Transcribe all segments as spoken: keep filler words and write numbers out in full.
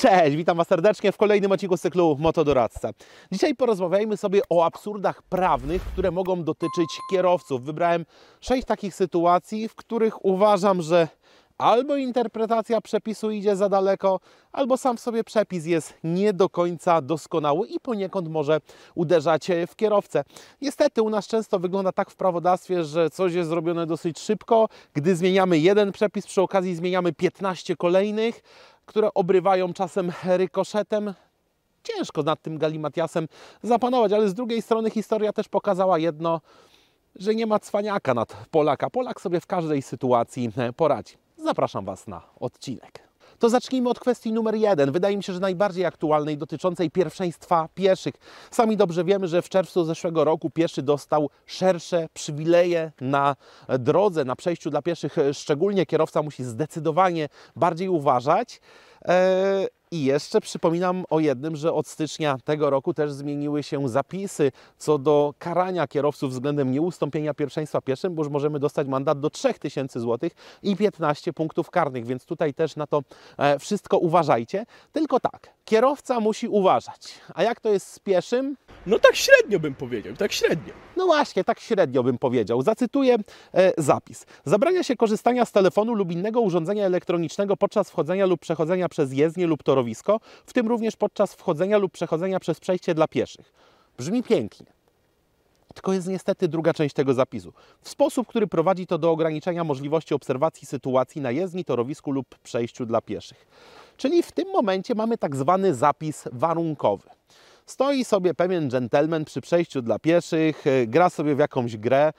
Cześć, witam Was serdecznie w kolejnym odcinku z cyklu Motodoradca. Dzisiaj porozmawiajmy sobie o absurdach prawnych, które mogą dotyczyć kierowców. Wybrałem sześć takich sytuacji, w których uważam, że albo interpretacja przepisu idzie za daleko, albo sam w sobie przepis jest nie do końca doskonały i poniekąd może uderzać w kierowcę. Niestety u nas często wygląda tak w prawodawstwie, że coś jest zrobione dosyć szybko. Gdy zmieniamy jeden przepis, przy okazji zmieniamy piętnaście kolejnych, które obrywają czasem rykoszetem. Ciężko nad tym galimatiasem zapanować, ale z drugiej strony historia też pokazała jedno, że nie ma cwaniaka nad Polaka. Polak sobie w każdej sytuacji poradzi. Zapraszam Was na odcinek. To zacznijmy od kwestii numer jeden. Wydaje mi się, że najbardziej aktualnej, dotyczącej pierwszeństwa pieszych. Sami dobrze wiemy, że w czerwcu zeszłego roku pieszy dostał szersze przywileje na drodze, na przejściu dla pieszych. Szczególnie kierowca musi zdecydowanie bardziej uważać. Eee, I jeszcze przypominam o jednym, że od stycznia tego roku też zmieniły się zapisy co do karania kierowców względem nieustąpienia pierwszeństwa pieszym, bo już możemy dostać mandat do trzech tysięcy złotych i piętnaście punktów karnych, więc tutaj też na to e, wszystko uważajcie. Tylko tak, kierowca musi uważać. A jak to jest z pieszym? No tak średnio bym powiedział, tak średnio. No właśnie, tak średnio bym powiedział. Zacytuję e, zapis. Zabrania się korzystania z telefonu lub innego urządzenia elektronicznego podczas wchodzenia lub przechodzenia przez jezdnię lub torowisko, w tym również podczas wchodzenia lub przechodzenia przez przejście dla pieszych. Brzmi pięknie. Tylko jest niestety druga część tego zapisu. W sposób, który prowadzi to do ograniczenia możliwości obserwacji sytuacji na jezdni, torowisku lub przejściu dla pieszych. Czyli w tym momencie mamy tak zwany zapis warunkowy. Stoi sobie pewien dżentelmen przy przejściu dla pieszych, gra sobie w jakąś grę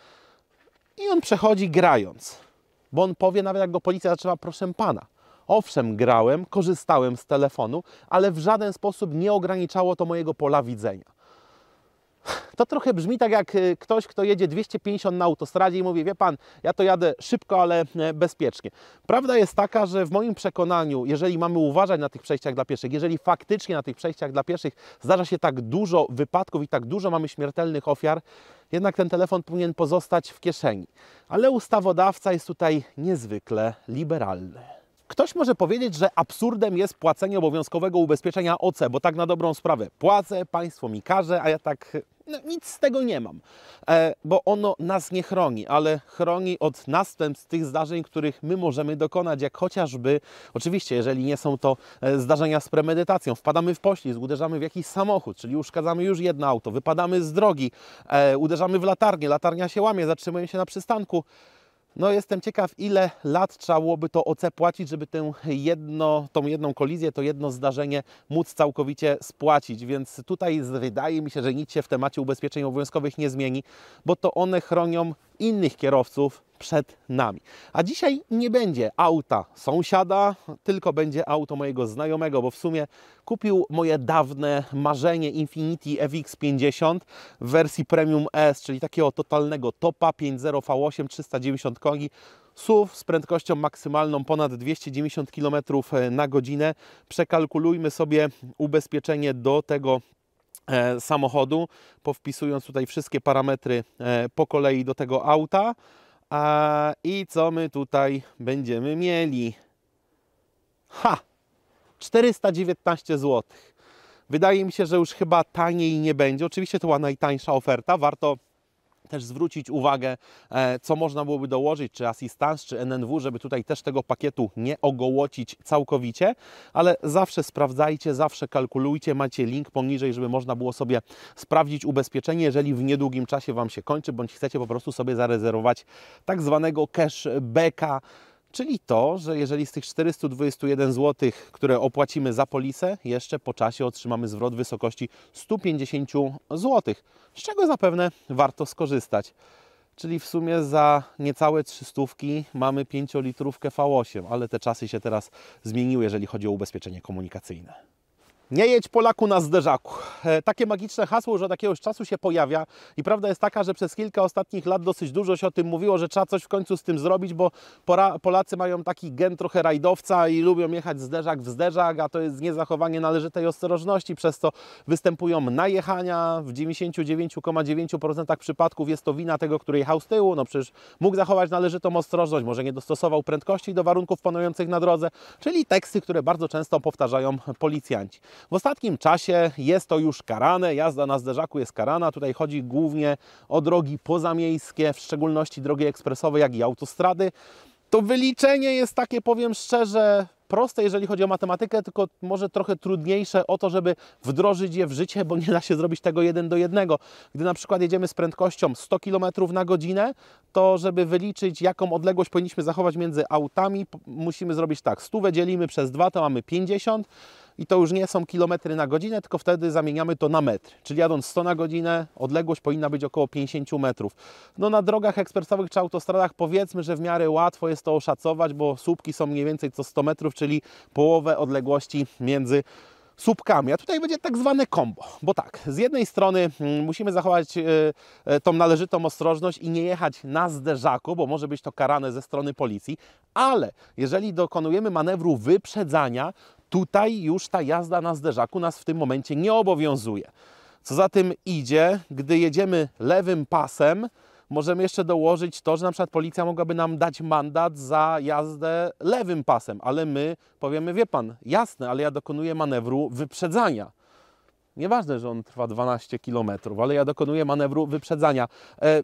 i on przechodzi grając. Bo on powie, nawet jak go policja zatrzyma, proszę pana, owszem, grałem, korzystałem z telefonu, ale w żaden sposób nie ograniczało to mojego pola widzenia. To trochę brzmi tak jak ktoś, kto jedzie dwieście pięćdziesiąt na autostradzie i mówi, wie pan, ja to jadę szybko, ale bezpiecznie. Prawda jest taka, że w moim przekonaniu, jeżeli mamy uważać na tych przejściach dla pieszych, jeżeli faktycznie na tych przejściach dla pieszych zdarza się tak dużo wypadków i tak dużo mamy śmiertelnych ofiar, jednak ten telefon powinien pozostać w kieszeni. Ale ustawodawca jest tutaj niezwykle liberalny. Ktoś może powiedzieć, że absurdem jest płacenie obowiązkowego ubezpieczenia O C, bo tak na dobrą sprawę płacę, państwo mi każe, a ja tak no, nic z tego nie mam, e, bo ono nas nie chroni, ale chroni od następstw tych zdarzeń, których my możemy dokonać, jak chociażby, oczywiście, jeżeli nie są to e, zdarzenia z premedytacją, wpadamy w poślizg, uderzamy w jakiś samochód, czyli uszkadzamy już jedno auto, wypadamy z drogi, e, uderzamy w latarnię, latarnia się łamie, zatrzymujemy się na przystanku. No jestem ciekaw, ile lat trzeba byłoby to O C płacić, żeby tę jedno, tą jedną kolizję, to jedno zdarzenie móc całkowicie spłacić. Więc tutaj wydaje mi się, że nic się w temacie ubezpieczeń obowiązkowych nie zmieni, bo to one chronią innych kierowców przed nami. A dzisiaj nie będzie auta sąsiada, tylko będzie auto mojego znajomego, bo w sumie kupił moje dawne marzenie Infiniti F X pięćdziesiąt w wersji Premium S, czyli takiego totalnego topa pięć zero V osiem, trzysta dziewięćdziesiąt koni, S U V z prędkością maksymalną ponad dwieście dziewięćdziesiąt kilometrów na godzinę. Przekalkulujmy sobie ubezpieczenie do tego e, samochodu, powpisując tutaj wszystkie parametry e, po kolei do tego auta. A, I co my tutaj będziemy mieli? Ha! czterysta dziewiętnaście złotych. Wydaje mi się, że już chyba taniej nie będzie. Oczywiście to była najtańsza oferta. Warto też zwrócić uwagę, co można byłoby dołożyć, czy asystans, czy N N W, żeby tutaj też tego pakietu nie ogołocić całkowicie, ale zawsze sprawdzajcie, zawsze kalkulujcie, macie link poniżej, żeby można było sobie sprawdzić ubezpieczenie, jeżeli w niedługim czasie Wam się kończy, bądź chcecie po prostu sobie zarezerwować tak zwanego cashbacka, czyli to, że jeżeli z tych czterystu dwudziestu jeden złotych, które opłacimy za polisę, jeszcze po czasie otrzymamy zwrot w wysokości stu pięćdziesięciu złotych, z czego zapewne warto skorzystać. Czyli w sumie za niecałe trzystówki mamy pięciolitrówkę V osiem, ale te czasy się teraz zmieniły, jeżeli chodzi o ubezpieczenie komunikacyjne. Nie jedź Polaku na zderzaku. E, takie magiczne hasło już od jakiegoś czasu się pojawia i prawda jest taka, że przez kilka ostatnich lat dosyć dużo się o tym mówiło, że trzeba coś w końcu z tym zrobić, bo pora, Polacy mają taki gen trochę rajdowca i lubią jechać zderzak w zderzak, a to jest niezachowanie należytej ostrożności, przez to występują najechania. W dziewięćdziesięciu dziewięciu przecinek dziewięć procent przypadków jest to wina tego, który jechał z tyłu. No przecież mógł zachować należytą ostrożność, może nie dostosował prędkości do warunków panujących na drodze, czyli teksty, które bardzo często powtarzają policjanci. W ostatnim czasie jest to już karane, jazda na zderzaku jest karana. Tutaj chodzi głównie o drogi pozamiejskie, w szczególności drogi ekspresowe, jak i autostrady. To wyliczenie jest takie, powiem szczerze, proste, jeżeli chodzi o matematykę, tylko może trochę trudniejsze o to, żeby wdrożyć je w życie, bo nie da się zrobić tego jeden do jednego. Gdy na przykład jedziemy z prędkością sto kilometrów na godzinę, to żeby wyliczyć, jaką odległość powinniśmy zachować między autami, musimy zrobić tak, stówę dzielimy przez dwa, to mamy pięćdziesiąt i to już nie są kilometry na godzinę, tylko wtedy zamieniamy to na metr. Czyli jadąc sto na godzinę, odległość powinna być około pięćdziesiąt metrów. No na drogach ekspresowych czy autostradach powiedzmy, że w miarę łatwo jest to oszacować, bo słupki są mniej więcej co sto metrów, czyli połowę odległości między słupkami. A tutaj będzie tak zwane kombo, bo tak, z jednej strony musimy zachować y, y, tą należytą ostrożność i nie jechać na zderzaku, bo może być to karane ze strony policji, ale jeżeli dokonujemy manewru wyprzedzania, tutaj już ta jazda na zderzaku nas w tym momencie nie obowiązuje. Co za tym idzie, gdy jedziemy lewym pasem, możemy jeszcze dołożyć to, że na przykład policja mogłaby nam dać mandat za jazdę lewym pasem, ale my powiemy, wie pan, jasne, ale ja dokonuję manewru wyprzedzania. Nieważne, że on trwa dwanaście kilometrów, ale ja dokonuję manewru wyprzedzania. E,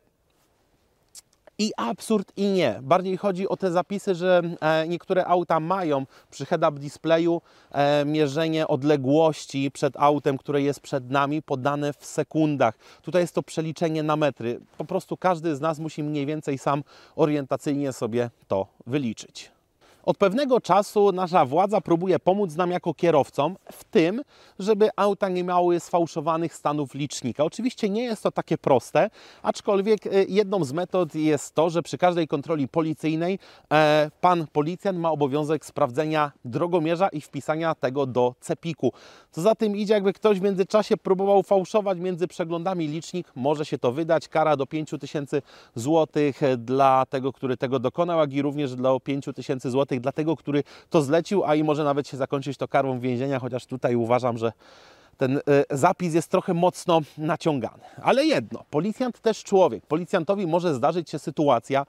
I absurd, i nie. Bardziej chodzi o te zapisy, że e, niektóre auta mają przy head-up displayu e, mierzenie odległości przed autem, które jest przed nami, podane w sekundach. Tutaj jest to przeliczenie na metry. Po prostu każdy z nas musi mniej więcej sam orientacyjnie sobie to wyliczyć. Od pewnego czasu nasza władza próbuje pomóc nam jako kierowcom w tym, żeby auta nie miały sfałszowanych stanów licznika. Oczywiście nie jest to takie proste, aczkolwiek jedną z metod jest to, że przy każdej kontroli policyjnej e, pan policjant ma obowiązek sprawdzenia drogomierza i wpisania tego do cepiku. Co za tym idzie, jakby ktoś w międzyczasie próbował fałszować między przeglądami licznik, może się to wydać. Kara do pięciu tysięcy złotych dla tego, który tego dokonał, jak i również dla pięciu tysięcy złotych dla tego, który to zlecił, a i może nawet się zakończyć to karą więzienia, chociaż tutaj uważam, że ten y, zapis jest trochę mocno naciągany. Ale jedno, policjant też człowiek. Policjantowi może zdarzyć się sytuacja,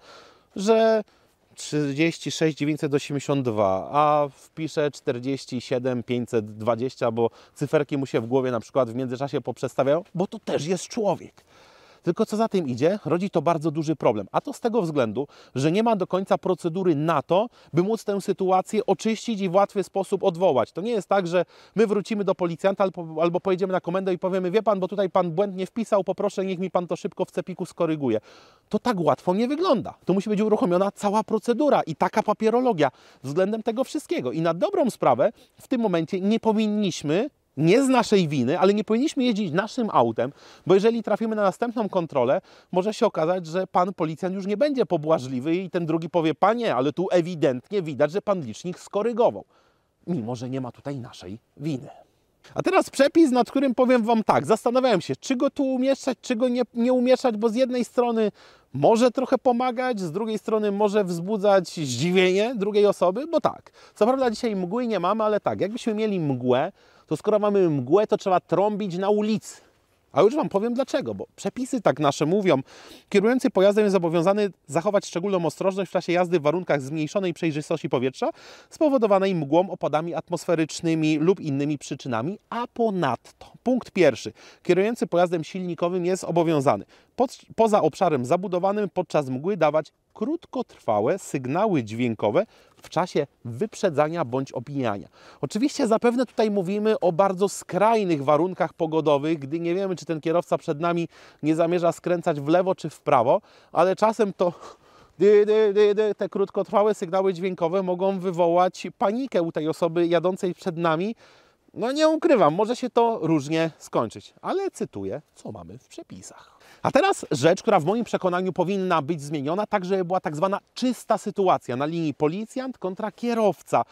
że trzydzieści sześć dziewięćset osiemdziesiąt dwa, a wpisze czterdzieści siedem pięćset dwadzieścia, bo cyferki mu się w głowie na przykład w międzyczasie poprzestawiają, bo to też jest człowiek. Tylko co za tym idzie, rodzi to bardzo duży problem. A to z tego względu, że nie ma do końca procedury na to, by móc tę sytuację oczyścić i w łatwy sposób odwołać. To nie jest tak, że my wrócimy do policjanta albo, albo pojedziemy na komendę i powiemy, wie pan, bo tutaj pan błędnie wpisał, poproszę, niech mi pan to szybko w cepiku skoryguje. To tak łatwo nie wygląda. To musi być uruchomiona cała procedura i taka papierologia względem tego wszystkiego. I na dobrą sprawę w tym momencie nie powinniśmy, nie z naszej winy, ale nie powinniśmy jeździć naszym autem, bo jeżeli trafimy na następną kontrolę, może się okazać, że pan policjant już nie będzie pobłażliwy i ten drugi powie, panie, ale tu ewidentnie widać, że pan licznik skorygował, mimo że nie ma tutaj naszej winy. A teraz przepis, nad którym powiem wam tak, zastanawiałem się, czy go tu umieszczać, czy go nie, nie umieszczać, bo z jednej strony może trochę pomagać, z drugiej strony może wzbudzać zdziwienie drugiej osoby, bo tak, co prawda dzisiaj mgły nie mamy, ale tak, jakbyśmy mieli mgłę, to skoro mamy mgłę, to trzeba trąbić na ulicy. A już wam powiem dlaczego, bo przepisy tak nasze mówią, kierujący pojazdem jest zobowiązany zachować szczególną ostrożność w czasie jazdy w warunkach zmniejszonej przejrzystości powietrza spowodowanej mgłą, opadami atmosferycznymi lub innymi przyczynami, a ponadto, punkt pierwszy, kierujący pojazdem silnikowym jest obowiązany pod, poza obszarem zabudowanym podczas mgły dawać krótkotrwałe sygnały dźwiękowe w czasie wyprzedzania bądź opijania. Oczywiście zapewne tutaj mówimy o bardzo skrajnych warunkach pogodowych, gdy nie wiemy, czy ten kierowca przed nami nie zamierza skręcać w lewo czy w prawo, ale czasem to dy, dy, dy, dy, te krótkotrwałe sygnały dźwiękowe mogą wywołać panikę u tej osoby jadącej przed nami. No nie ukrywam, może się to różnie skończyć, ale cytuję, co mamy w przepisach. A teraz rzecz, która w moim przekonaniu powinna być zmieniona, tak żeby była tak zwana czysta sytuacja na linii policjant kontra kierowca.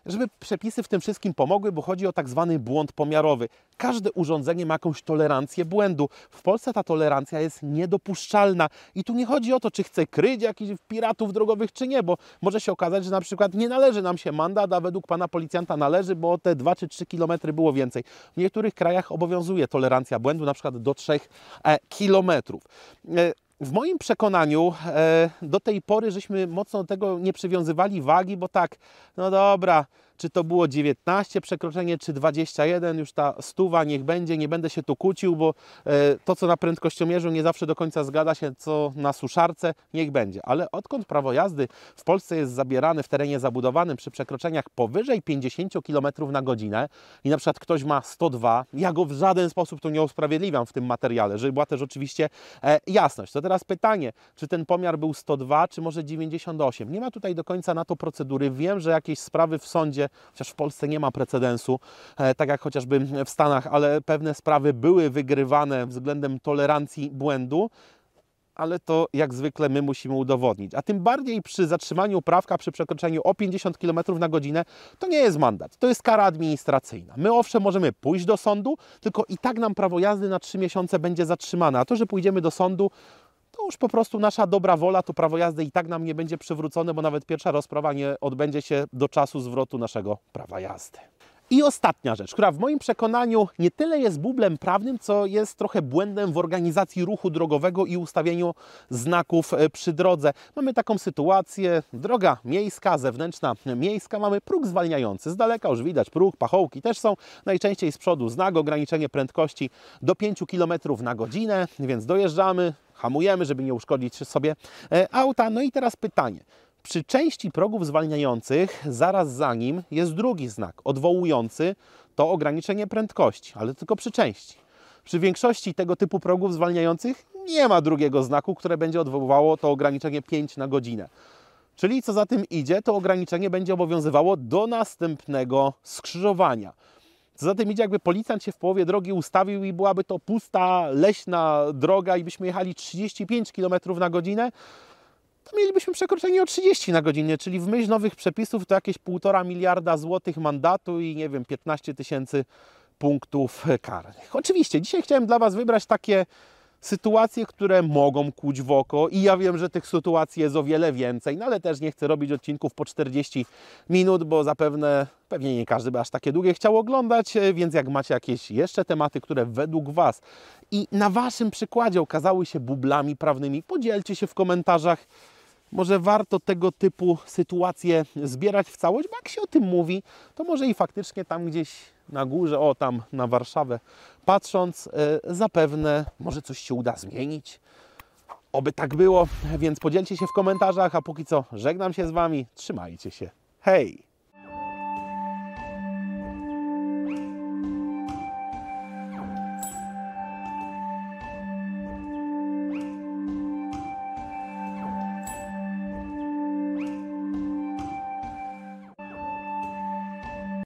żeby przepisy w tym wszystkim pomogły, bo chodzi o tak zwany błąd pomiarowy. Każde urządzenie ma jakąś tolerancję błędu. W Polsce ta tolerancja jest niedopuszczalna i tu nie chodzi o to, czy chce kryć jakichś piratów drogowych, czy nie, bo może się okazać, że na przykład nie należy nam się mandat, a według pana policjanta należy, bo te dwa czy trzy kilometry było więcej. W niektórych krajach obowiązuje tolerancja błędu, na przykład do trzech kilometrów. W moim przekonaniu e, do tej pory żeśmy mocno do tego nie przywiązywali wagi, bo tak, no dobra, czy to było dziewiętnaście przekroczenie, czy dwadzieścia jeden, już ta stuwa niech będzie, nie będę się tu kłócił, bo e, to, co na prędkościomierzu nie zawsze do końca zgadza się, co na suszarce, niech będzie. Ale odkąd prawo jazdy w Polsce jest zabierane w terenie zabudowanym przy przekroczeniach powyżej pięćdziesiąt kilometrów na godzinę i na przykład ktoś ma sto dwa, ja go w żaden sposób to nie usprawiedliwiam w tym materiale, żeby była też oczywiście e, jasność. To teraz pytanie, czy ten pomiar był sto dwa, czy może dziewięćdziesiąt osiem? Nie ma tutaj do końca na to procedury. Wiem, że jakieś sprawy w sądzie, chociaż w Polsce nie ma precedensu, e, tak jak chociażby w Stanach, ale pewne sprawy były wygrywane względem tolerancji błędu, ale to jak zwykle my musimy udowodnić. A tym bardziej przy zatrzymaniu prawka przy przekroczeniu o pięćdziesiąt kilometrów na godzinę to nie jest mandat, to jest kara administracyjna. My owszem możemy pójść do sądu, tylko i tak nam prawo jazdy na trzy miesiące będzie zatrzymane, a to, że pójdziemy do sądu, to już po prostu nasza dobra wola, to prawo jazdy i tak nam nie będzie przywrócone, bo nawet pierwsza rozprawa nie odbędzie się do czasu zwrotu naszego prawa jazdy. I ostatnia rzecz, która w moim przekonaniu nie tyle jest bublem prawnym, co jest trochę błędem w organizacji ruchu drogowego i ustawieniu znaków przy drodze. Mamy taką sytuację, droga miejska, zewnętrzna miejska, mamy próg zwalniający. Z daleka już widać próg, pachołki też są, najczęściej z przodu znak, ograniczenie prędkości do pięciu kilometrów na godzinę, więc dojeżdżamy, hamujemy, żeby nie uszkodzić sobie auta. No i teraz pytanie. Przy części progów zwalniających zaraz za nim jest drugi znak odwołujący to ograniczenie prędkości, ale tylko przy części. Przy większości tego typu progów zwalniających nie ma drugiego znaku, które będzie odwoływało to ograniczenie pięć na godzinę. Czyli co za tym idzie, to ograniczenie będzie obowiązywało do następnego skrzyżowania. Co za tym idzie, jakby policjant się w połowie drogi ustawił i byłaby to pusta, leśna droga i byśmy jechali trzydzieści pięć kilometrów na godzinę, to mielibyśmy przekroczenie o trzydzieści na godzinę, czyli w myśl nowych przepisów to jakieś półtora miliarda złotych mandatu i nie wiem, piętnaście tysięcy punktów karnych. Oczywiście, dzisiaj chciałem dla Was wybrać takie sytuacje, które mogą kłuć w oko i ja wiem, że tych sytuacji jest o wiele więcej, no ale też nie chcę robić odcinków po czterdzieści minut, bo zapewne pewnie nie każdy by aż takie długie chciał oglądać, więc jak macie jakieś jeszcze tematy, które według Was i na Waszym przykładzie okazały się bublami prawnymi, podzielcie się w komentarzach. Może warto tego typu sytuacje zbierać w całość, bo jak się o tym mówi, to może i faktycznie tam gdzieś na górze, o tam na Warszawę patrząc, yy, zapewne może coś się uda zmienić. Oby tak było, więc podzielcie się w komentarzach, a póki co żegnam się z Wami, trzymajcie się. Hej!